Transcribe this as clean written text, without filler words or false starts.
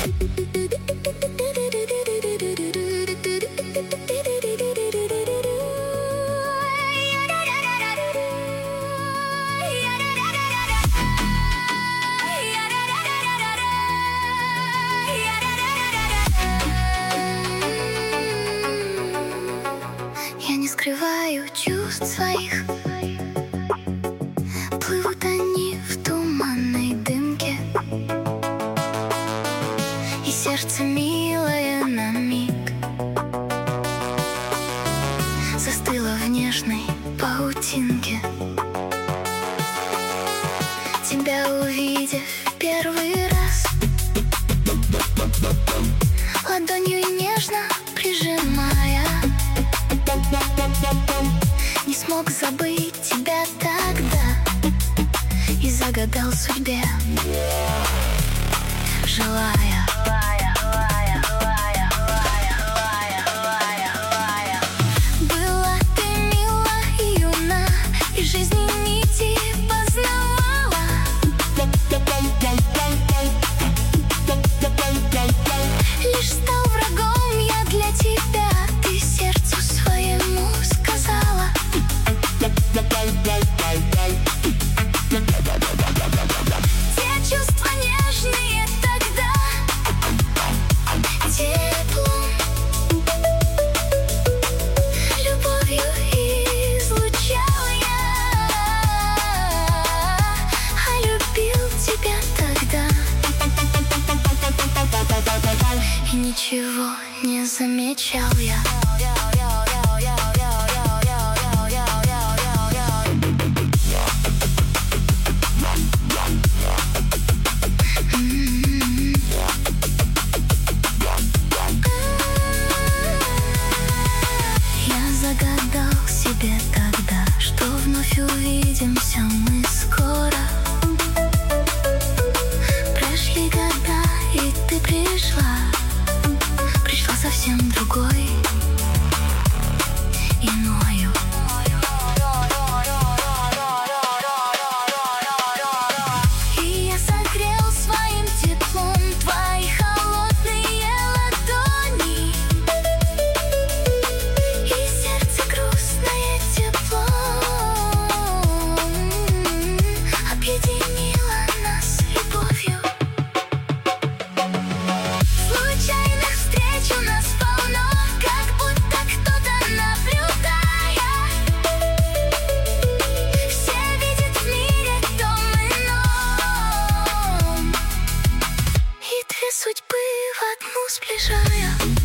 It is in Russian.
Я не скрываю чувств своих, плывут они в туманной дымке, и сердце милое на миг застыло в нежной паутинке. Тебя увидев первый раз, ладонью нежно прижимая, не смог забыть тебя тогда и загадал судьбе, желая. Была ты мила и юна, и жизни нити познавала. Лишь стал врагом я для тебя, ты сердцу своему сказала. Те чувства нежные тогда, теплом, любовью излучал я, а любил тебя тогда и ничего не замечал я. Я загадал себе тогда, что вновь увидимся мы скоро. Прошли года, и ты пришла совсем другой, иною. И я согрел своим теплом твои холодные ладони, и сердце грустное тепло объединило нас любовью. Случайных встреч у нас полно, как будто кто-то наблюдая. Все видят в мире том ином, и две судьбы в одну сближая.